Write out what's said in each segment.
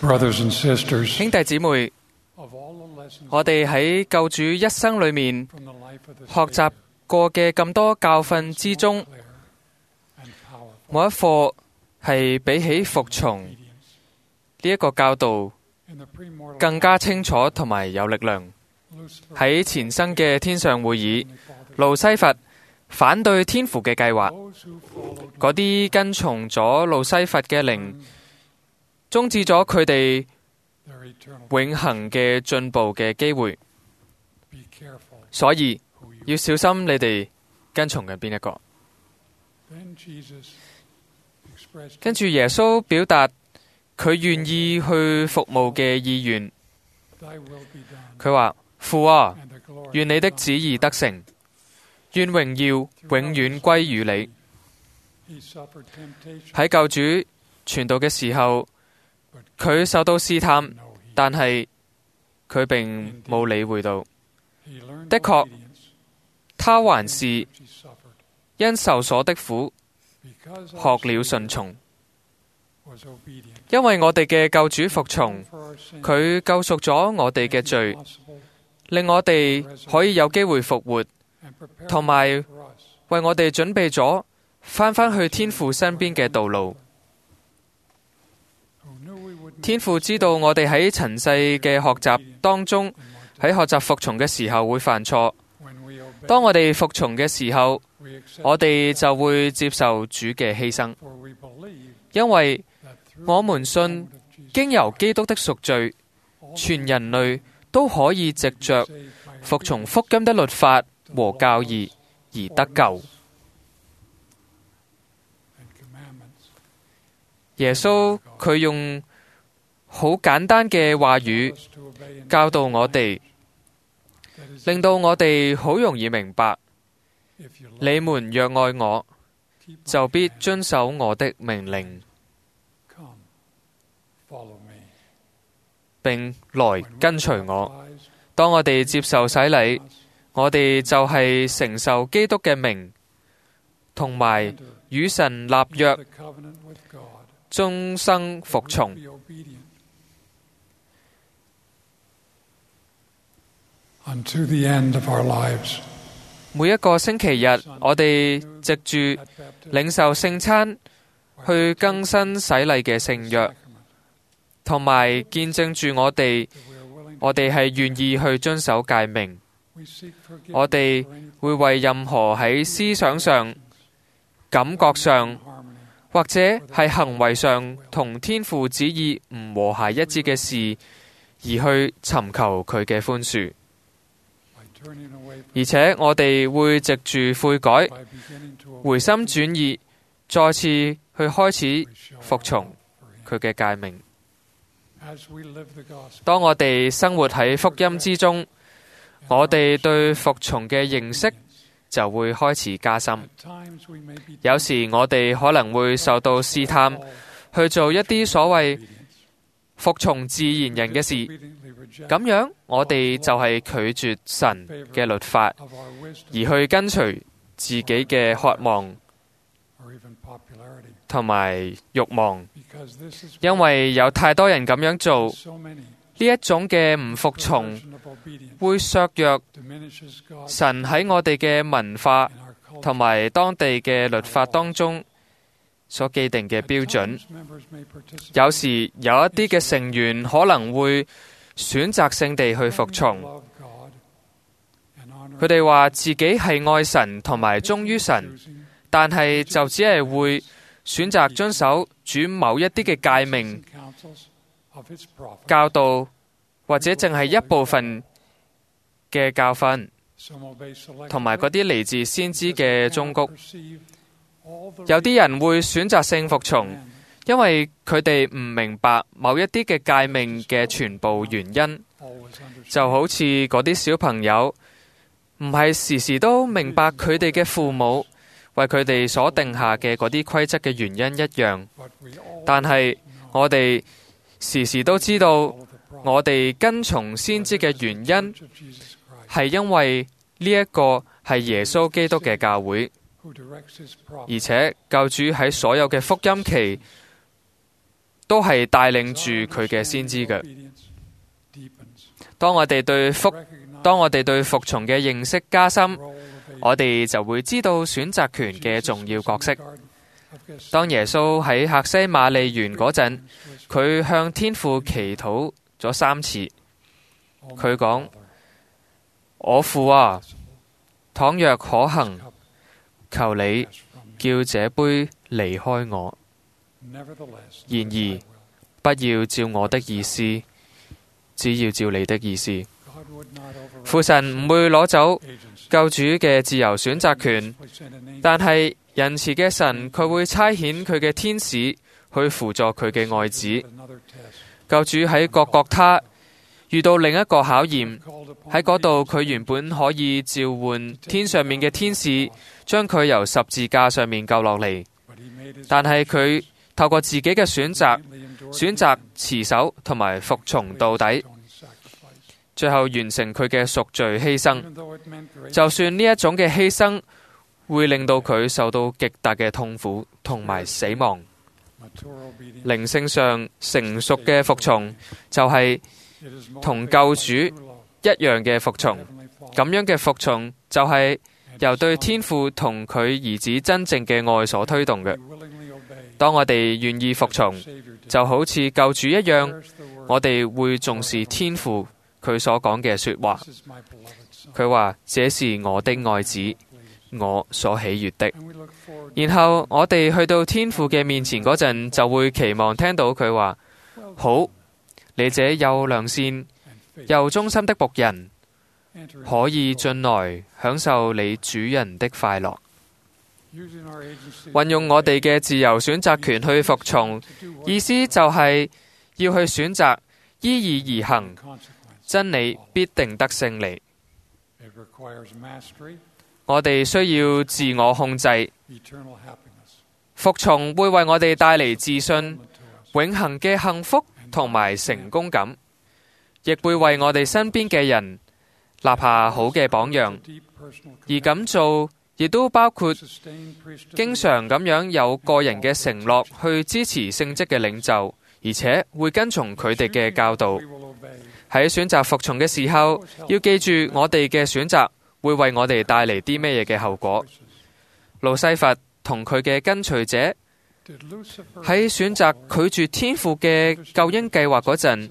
Brothers and sisters, 兄弟姊妹， of all the lessons 我哋喺救主一生裏面 from the life of the 學習過嘅咁多教訓之中， clear and powerful 冇一課係比起服從 obedience 呢一個教導 in the premortal 更加清楚同埋有力量。 Lucifer 喺前生嘅天上會議， Heavenly Father, 路西弗反對天父嘅計劃， those who followed 嗰啲跟從咗路西弗嘅靈，終止咗佢哋 their eternal 永恆嘅進步嘅機會。 be careful 所以 who you 要小心你哋跟從緊邊一個。 Then Jesus expressed 跟住耶穌表達佢願意去服務嘅意願， thy will be done 佢話：父啊， and the glory 願你的 of 旨意得成，願榮耀永遠歸於你。 He suffered temptation 喺救主傳道嘅時候， but 佢受到試探， no heed 但係佢並冇理會到， He learned 的確 obedience 他還是 which he suffered 因受所的苦 because 學 our 了 Savior 順從。 was obedient 因為我哋嘅救主服從， for our sins 佢救贖咗我哋嘅 made it 罪， possible 令我哋可以有機會復活， and prepare 同埋 for us 為我哋準備咗返去天父身邊嘅道路。 who knew we would 天父知道我哋喺塵世嘅學習當中，喺學習服從嘅時候會犯錯。 when we obey 當我哋服從嘅時候， we accept 我哋就會接受主嘅犧牲， for we believe 因為 that through 我們信 the blood of Jesus 經由基督的贖罪， all 全人類都可以藉着 saved by 服從福音的律法和教義而得救。 and commandments 耶穌佢用好簡單嘅話語 us to obey and 教導我哋， that is 令到我哋好容易明白： if you love 你們若愛我， keep my 就必 commandments. 遵守我的命令， Come follow me 並來跟隨我。 Baptized 當我哋接受洗禮， us 我哋就係承受基督嘅名，同埋 enter 與神立約， the covenant with God 終生服 We 從。 will be obedient unto the end of our lives 每一個星期日，我哋藉住 at baptism 領受聖餐， by 去更新洗禮嘅聖約， sacrament 同埋見證住我哋， that we are willing to 我哋係願意去遵守誡命。 we seek 我 forgiveness 哋 for any 會為任何喺思想上、感覺上 harmony 或者係行為上同天父旨意唔和諧一致嘅事，而去尋求佢嘅寬恕。 by turning away from 而且我哋會藉住悔改、 by beginning to 回心轉意，再次去開始 we show 服 our 從 love for him. 佢嘅誡命。 As we live the gospel 當我哋生活喺福音之中，我哋對服從嘅認識就會開始加深。 at times we may be 有時我哋可能會受到試探，去做一啲所謂 obedience 服從自然人嘅事， disobediently reject 咁樣我哋就係拒絕神嘅律法， of our wisdom 而去跟隨自己嘅渴望 or even popularity 同埋慾望。 because this is 因為有太多人咁樣做， so many 呢一種嘅唔服從 perversion of obedience 會削弱 diminishes God 神喺我哋嘅文化 in our culture. 同埋當地嘅律法當中所既定嘅 At 標準。 times, members may participate 有時有一啲嘅成員可能會選擇性地去服 in 從， love God and honor 佢哋話自己係愛神同埋忠於神， choosing 但係就只係會選擇遵守主某一啲嘅誡命 and counsels of his prophet. 教導，或者淨係一部分嘅教訓， Some obey select 同埋嗰啲嚟自先知嘅忠告。 perceive all the 有啲人會選擇性服從， commandments 因為佢哋唔明白某一啲嘅誡命嘅全部原因。 always understood. 就好似嗰啲小朋友，唔係時時都明白佢哋嘅父母為佢哋所定下嘅嗰啲規則嘅原因一樣。 But we all 但係我哋時時都知道， follow the prophet 我哋跟從先知嘅原因 of Jesus Christ, 係因為呢一個係耶穌基督嘅教會， who directs his prophet 而且救主喺所有嘅福音期都係帶領住佢嘅先知嘅。當我哋對服從嘅認識加深，我哋就會知道選擇權嘅重要角色。當耶穌喺客西馬尼園嗰陣，佢向天父祈禱咗3次。佢講：我父啊，倘若可行，求你叫這杯離開我。然而，不要照我的意思，只要照你的意思。父神唔會攞走救主嘅自由選擇權，但係仁慈嘅神佢會差遣佢嘅天使去輔助佢嘅愛子。救主喺各各他遇到另一個考驗，喺嗰度佢原本可以召喚天上面嘅天使將佢由十字架上面救落嚟，但係佢透過自己嘅選擇持守同埋服從到底，最後完成佢嘅贖罪犧牲。就算呢一種嘅犧牲會令到佢受到極大嘅痛苦同埋死亡，靈性上成熟嘅服從就係同救主一樣嘅服從。咁樣嘅服從就係由對天父同佢兒子真正嘅愛所推動嘅。當我哋願意服從，就好似救主一樣，我哋會重視天父佢所講嘅說話。佢話：這是我的愛子，我所喜悅的。然後我哋去到天父嘅面前嗰陣，就會期望聽到佢話：好，你這又良善又忠心的僕人，可以進來享受你主人的快樂。運用我哋嘅自由選擇權去服從，意思就係要去選擇依義而行，真理必定得勝利。我哋需要自我控制，服從會為我哋帶嚟自信、永恆嘅幸福同埋成功感，亦會為我哋身邊嘅人立下好嘅榜樣。而咁做亦都包括經常咁樣有個人嘅承諾去支持聖職嘅領袖，而且會跟從佢哋嘅教導。喺選擇服從嘅時候，要記住我哋嘅選擇會為我哋帶嚟啲咩嘢嘅後果。路西弗同佢嘅跟隨者喺選擇拒絕天父嘅救恩計劃嗰陣，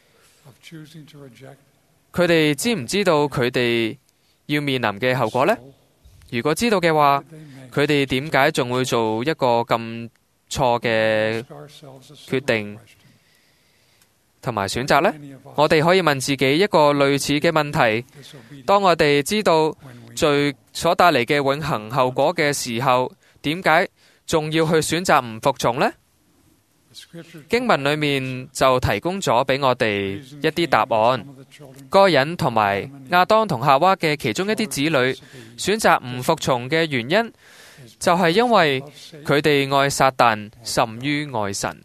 佢哋知唔知道佢哋要面臨嘅後果呢？如果知道嘅話，佢哋點解仲會做一個咁錯嘅決定同埋選擇呢？我哋可以問自己一個類似嘅問題：當我哋知道罪所帶嚟嘅永恆後果嘅時候，點解仲要去選擇唔服從呢？經文裏面就提供咗俾我哋一啲答案。該隱同埋亞當同夏娃嘅其中一啲子女選擇唔服從嘅原因，就係因為佢哋愛撒旦甚於愛神。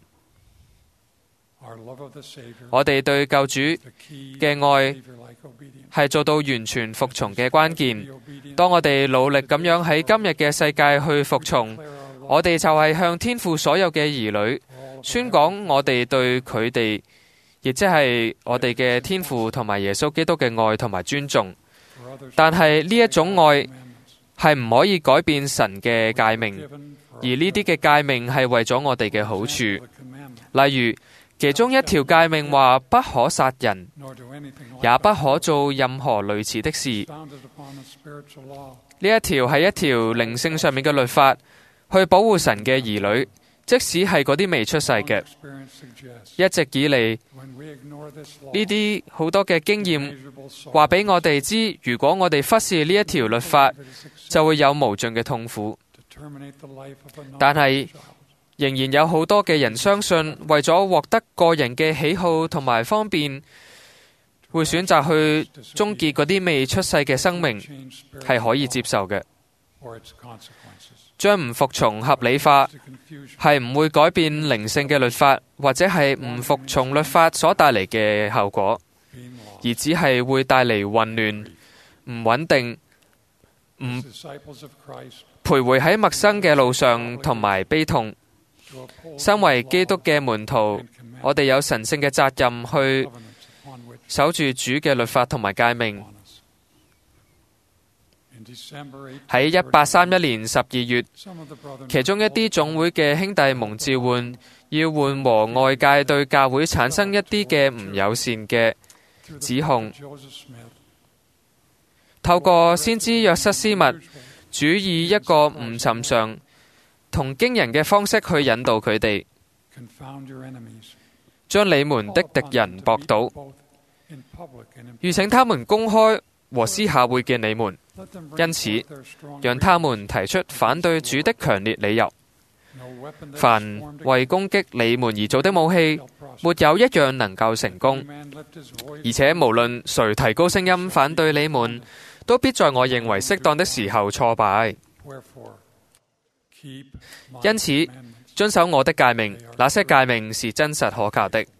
我哋對救主嘅愛係做到完全服從嘅關鍵。當我哋努力咁樣喺今日嘅世界去服從，我哋就係向天父所有嘅兒女宣講我哋對佢哋，亦即係我哋嘅天父同埋耶穌基督嘅愛同埋尊重。但係呢一種愛係唔可以改變神嘅誡命，而呢啲嘅誡命係為咗我哋嘅好處。例如，其中一條誡命話不可殺人，也不可做任何類似的事。呢一條係一條靈性上面嘅律法，去保護神嘅兒女，即使係嗰啲未出世嘅。一直以嚟，呢啲好多嘅經驗話俾我哋知，如果我哋忽視呢一條律法，就會有無盡嘅痛苦。但係仍然有好多嘅人相信，為咗獲得個人嘅喜好同埋方便，會選擇去終結嗰啲未出世嘅生命，係可以接受嘅。將唔服從合理化，係唔會改變靈性嘅律法，或者係唔服從律法所帶嚟嘅後果，而只係會帶嚟混亂、唔穩定、唔徘徊喺陌生嘅路上同埋悲痛。 身為基督嘅門徒，我哋有神聖嘅責任去守住主嘅律法同埋誡命。喺1831年12月，其中一啲總會嘅兄弟蒙召喚，要緩和外界對教會產生一啲嘅唔友善嘅指控。透過先知約瑟斯密，主以一個唔尋常同驚人嘅方式去引導佢哋，將你們的敵人駁倒，預請他們公開和私下會見你們。因此，讓他們提出反對主的強烈理由。凡為攻擊你們而做的武器，沒有一樣能夠成功。而且無論誰提高聲音反對你們，都必在我認為適當的時候挫敗。因此，遵守我的誡命，那些誡命是真實可靠的。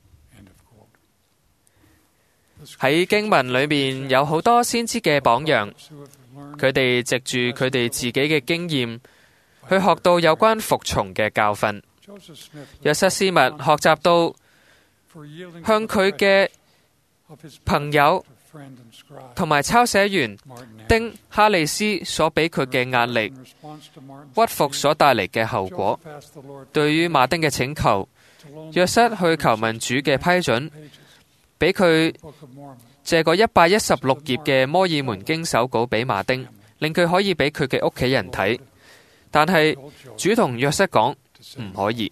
喺經文裏面有好多先知嘅榜樣，佢哋藉住佢哋自己嘅經驗去學到有關服從嘅教訓。約瑟斯密學習到向佢嘅朋友同埋抄寫員丁哈利斯所俾佢嘅壓力、屈服所帶嚟嘅後果。對於馬丁嘅請求，約瑟去求問主嘅批准，俾佢借個116頁嘅摩爾門經手稿俾馬丁，令佢可以俾佢嘅屋企人睇。但係主同約瑟講唔可以。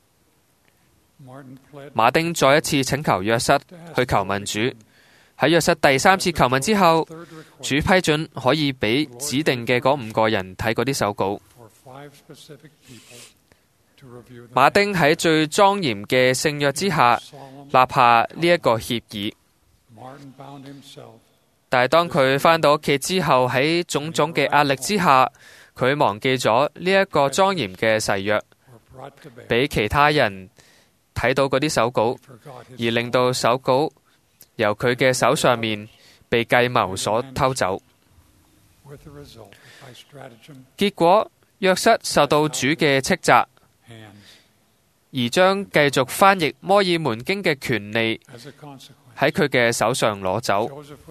馬丁再一次請求約瑟去求問主。喺約瑟第3次求問之後，主批准可以俾指定嘅嗰5個人睇嗰啲手稿。馬丁喺最莊嚴嘅聖約之下立下呢一個協議，但係當佢返到屋企之後，喺種種嘅壓力之下，佢忘記咗呢一個莊嚴嘅誓約，俾其他人睇到嗰啲手稿，而令到手稿由佢嘅手上面被計謀所偷走。結果，約瑟受到主嘅斥責，而將繼續翻譯摩爾門經嘅權利喺佢嘅手上攞走。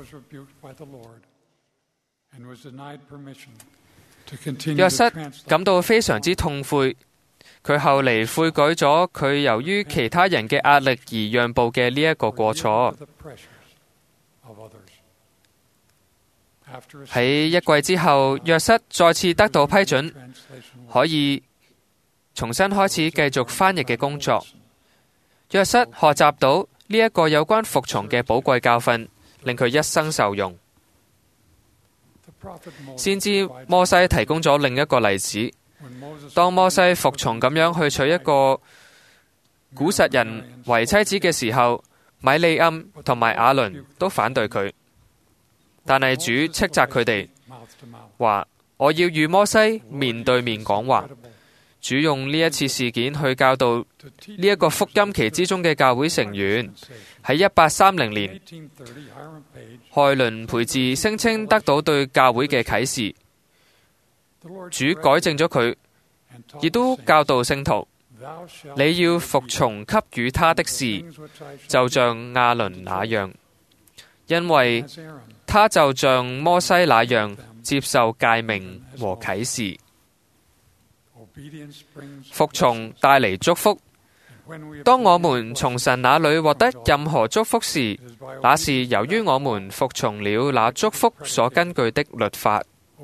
約瑟感到非常之痛悔，佢後嚟悔改咗佢由於其他人嘅壓力而讓步嘅呢一個過錯。喺1季之後，約瑟再次得到批准，可以重新開始繼續翻譯嘅工作。約瑟學習到呢一個有關服從嘅寶貴教訓，令佢一生受用。先知摩西提供咗另一個例子，當摩西服從咁樣去娶一個古實人為妻子嘅時候，米利暗同埋亞倫都反對佢，但係主斥責佢哋，話我要與摩西面對面講話。主用呢一次事件去教導呢一個福音期之中嘅教會成員。喺1830年，海倫培治聲稱得到對教會嘅啟示，主改正咗佢，亦都教導聖徒，你要服從給予他的事，就像亞倫那樣，因為他就像摩西那樣接受誡命和啟示。服從帶嚟祝福。當我們從神那裏獲得任何祝福時，那是由於我們服從了那祝福所根據的律法。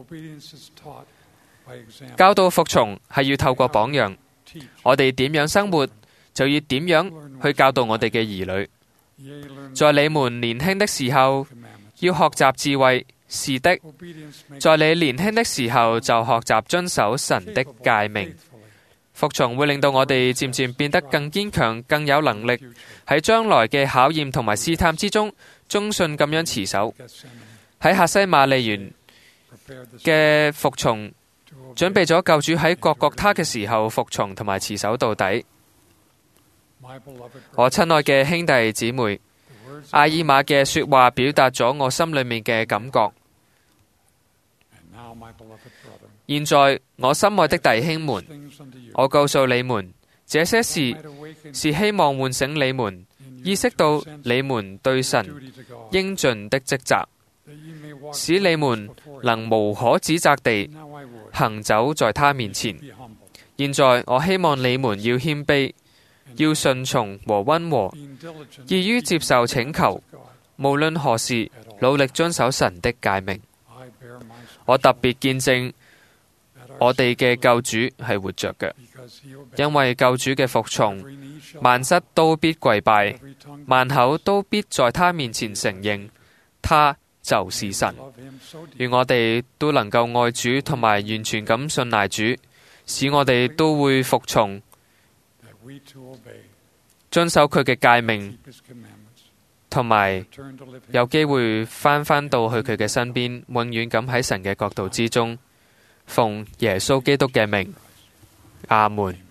教導服從係要透過榜樣，我哋點樣生活，就要點樣去教導我哋嘅兒女。在你們年輕的時候，要學習智慧。是的，在你年輕的時候就學習遵守神的誡命。服從會令到我哋漸漸變得更堅強，更有能力喺將來嘅考驗同埋試探之中忠信咁樣持守。喺客西馬尼園嘅服從，準備咗救主喺各各他嘅時候服從同埋持守到底。我親愛嘅兄弟姊妹，阿爾瑪嘅說話表達咗我心裏面嘅感覺。 現在我心愛的弟兄們，我告訴你們，這些事是希望喚醒你們，意識到你們對神應盡的職責，使你們能無可指責地行走在他面前。現在我希望你們要謙卑，要順從和溫和，易於接受請求，無論何事，努力遵守神的誡命。我特別見證我哋嘅救主係活着嘅，因為救主嘅服從，萬膝都必跪拜，萬口都必在他面前承認，他就是神。願我哋都能夠愛主同埋完全咁信賴主，使我哋都會服從，遵守佢嘅誡命，同埋有機會返到去佢嘅身邊，永遠咁喺神嘅國度之中。奉耶穌基督嘅名，阿門。